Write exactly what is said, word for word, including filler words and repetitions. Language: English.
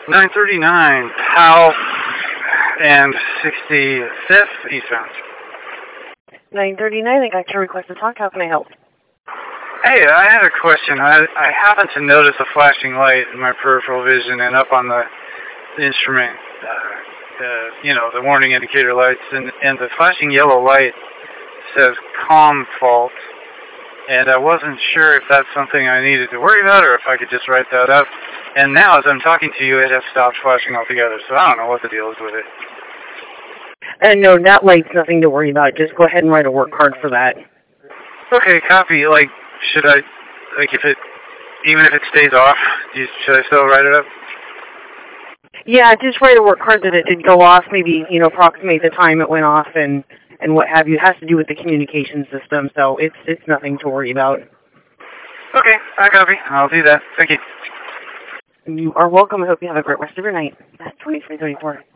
nine thirty-nine, Powell and sixty-fifth Eastbound. nine thirty-nine, I got your request to talk. How can I help? Hey, I had a question. I, I happened to notice a flashing light in my peripheral vision and up on the, the instrument, uh, the, you know, the warning indicator lights, and, and the flashing yellow light says COM fault, and I wasn't sure if that's something I needed to worry about or if I could just write that up. And now, as I'm talking to you, it has stopped flashing altogether, so I don't know what the deal is with it. And no, that light's nothing to worry about. Just go ahead and write a work card for that. Okay, copy. Like, should I, like, if it, even if it stays off, do you, should I still write it up? Yeah, just write a work card that it did go off, maybe, you know, approximate the time it went off and, and what have you. It has to do with the communication system, so it's it's nothing to worry about. Okay, I copy. I'll do that. Thank you. You are welcome. I hope you have a great rest of your night. That's twenty-three thirty-four.